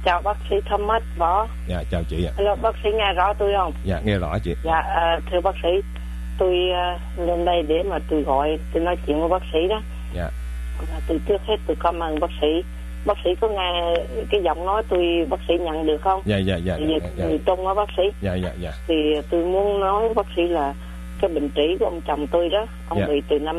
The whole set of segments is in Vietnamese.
chào bác sĩ Thomas Võ. Dạ, chào chị ạ. Hello, bác sĩ nghe rõ tôi không? Dạ, nghe rõ chị. Dạ, thưa bác sĩ, tôi lên đây để mà tôi nói chuyện với bác sĩ đó. Dạ. Từ trước hết tôi cảm ơn bác sĩ. Bác sĩ có nghe cái giọng nói bác sĩ nhận được không? Dạ. Người Trung á bác sĩ. Dạ. Thì tôi muốn nói với bác sĩ là cái bệnh trĩ của ông chồng tôi đó, ông bị từ năm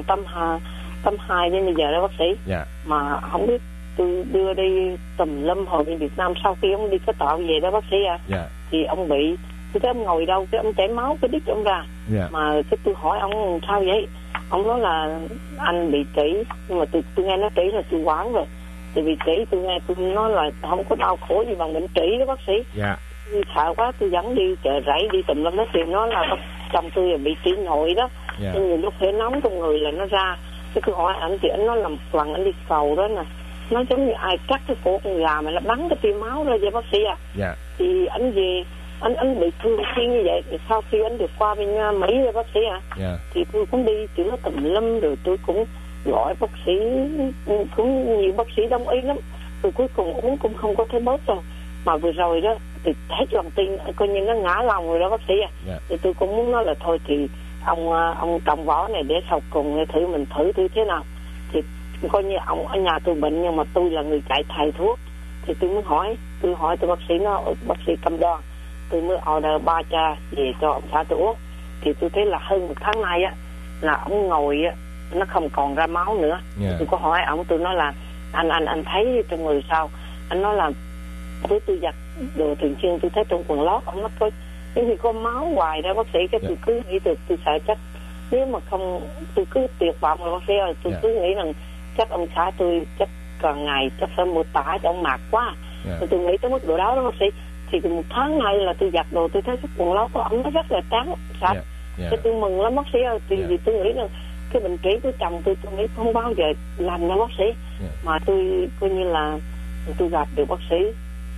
82 đến bây giờ đó bác sĩ. Dạ. Mà không biết tôi đưa đi tùm lum hồi bên Việt Nam, sau khi ông đi cái tọa về đó bác sĩ à. Dạ. Thì ông bị, cái ông ngồi đâu, cái ông chảy máu cái đít ông ra. Dạ. Mà cái tôi hỏi ông sao vậy, ông nói là anh bị trĩ, nhưng mà tôi nghe nói trĩ là tôi hoảng rồi. Tại vì trĩ tôi nghe tôi nói là không có đau khổ gì bằng bệnh trĩ đó bác sĩ. Dạ. Tôi sợ quá, tôi dẫn đi chợ rẫy đi tùm lum, nó thì nói là chồng tôi là bị trĩ nội đó. Dạ. Nên nhiều lúc phải nóng trong người là nó ra. Cái tôi hỏi anh thì anh nói làm lần anh đi cầu đó nè, nó giống như ai cắt cái cổ con gà mà nó bắn cái tia máu ra vậy bác sĩ à. Dạ. Thì anh về anh bị thường xuyên như vậy, thì sau khi anh được qua bên Mỹ rồi bác sĩ à. Dạ. Thì tôi cũng đi chữa tùm lum, rồi tôi cũng gọi bác sĩ, cũng nhiều bác sĩ đồng ý lắm, rồi cuối cùng uống cũng không có thấy bớt đâu. Mà vừa rồi đó thì hết lòng tin, coi như nó ngã lòng rồi đó bác sĩ à. Dạ. Thì tôi cũng muốn nói là thôi thì ông Trọng Võ này để sau cùng thử mình thử thế nào. Thì coi như ông ở nhà tôi bệnh, nhưng mà tôi là người chạy thầy thuốc. Thì tôi muốn hỏi tôi bác sĩ bác sĩ Cam Đoan, tôi mới order 3 cha về cho ông xã tôi uống. Thì tôi thấy là hơn 1 tháng nay á là ông ngồi á nó không còn ra máu nữa. Yeah. Tôi có hỏi ông, tôi nói là anh thấy trong người sao. Anh nói là với tôi giặt đồ thường xuyên tôi thấy trong quần lót ông nó có giống như có máu hoài đó bác sĩ. Cái tôi cứ nghĩ tôi sợ chắc nếu mà không, tôi cứ tuyệt vọng rồi bác sĩ ơi. Tôi cứ nghĩ rằng chắc ông xã tôi chắc càng ngày chắc phải mua tả cho ông mạc quá. Tôi nghĩ tới mức độ đó bác sĩ. Thì 1 tháng nay là tôi giặt đồ tôi thấy cái quần lót của ông nó rất là trắng sạch. Cái tôi mừng lắm bác sĩ ơi. Vì tôi nghĩ rằng cái bệnh trĩ của chồng tôi nghĩ không bao giờ làm đâu bác sĩ. Mà tôi coi như là tôi gặp được bác sĩ,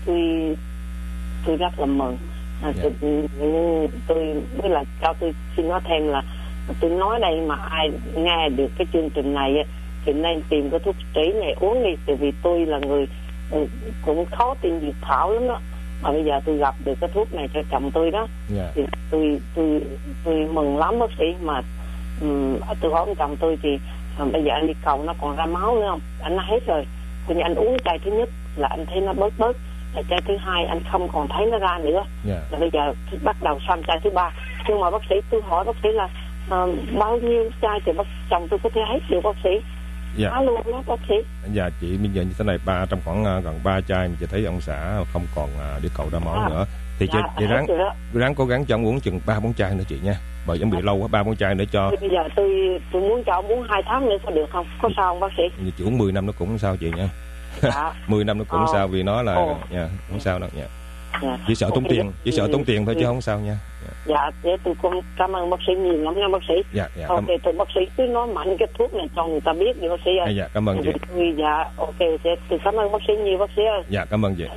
tôi rất là mừng. Tôi với là cho tôi xin nói thêm là tôi nói đây mà ai nghe được cái chương trình này thì nên tìm cái thuốc trĩ này uống đi. Tại vì tôi là người cũng khó tìm việc thảo lắm đó, mà bây giờ tôi gặp được cái thuốc này cho chồng tôi đó. Thì tôi mừng lắm bác sĩ. Mà tôi hỏi chồng tôi thì bây giờ anh đi cầu nó còn ra máu nữa không? Anh nói hết rồi. Thì anh uống chai thứ nhất là anh thấy nó bớt, là chai thứ hai anh không còn thấy nó ra nữa. Là bây giờ bắt đầu sang chai thứ 3. Nhưng mà bác sĩ, tôi hỏi bác sĩ là bao nhiêu chai thì chồng tôi có thể hết được bác sĩ? Dạ. Luôn đó bác sĩ. Dạ chị, bây giờ như thế này, trong khoảng gần 3 chai chị thấy ông xã không còn đi cầu ra máu nữa thì chị ráng cố gắng cho ông uống chừng 3-4 chai nữa chị nha, bởi ông bị lâu quá. 3-4 chai nữa cho. Bây giờ tôi muốn cho ông uống 2 tháng nữa có được không? Có sao không bác sĩ? Chị uống 10 năm nó cũng không sao chị nha. Dạ. 10 năm nó cũng không sao, vì nó là không sao đâu nha. Chỉ sợ tốn tiền, tốn tiền thôi chứ không sao nha. Dạ, để tôi cũng cảm ơn bác sĩ nhiều lắm nha bác sĩ. Dạ. Ok, tôi bác sĩ cứ nói mạnh cái thuốc này cho người ta biết đi bác sĩ ơi. Dạ, cảm ơn chị. Dạ, ok, tôi cảm ơn bác sĩ nhiều bác sĩ ơi. Dạ, cảm ơn chị.